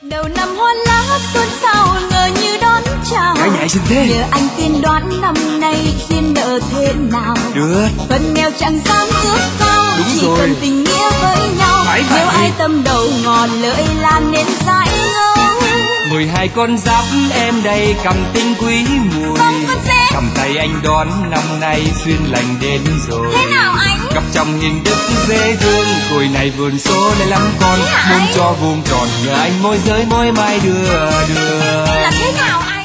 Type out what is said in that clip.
Đầu năm hoa lá xuân sao ngờ như đón chào. Cái nhảy xinh thế. Nhờ anh tiên đoán năm nay duyên nợ thế nào. Được. Phần nghèo chẳng dám ước cao. Đúng chỉ rồi. cần tình nghĩa với nhau. Phải Nếu vậy. ai tâm đầu ngọt lưỡi lan nên dãi ngâu. 12 con giáp em đây cầm tinh quý mùi. Vâng, con sẽ. Cầm tay anh đón năm nay duyên lành đến rồi. Thế nào anh? Cặp trong hình đức dễ thương. Cùi này vườn số này lắm con. Thế hả Muốn anh? cho vuông tròn nhờ anh môi giới môi mai đưa. Là thế nào anh?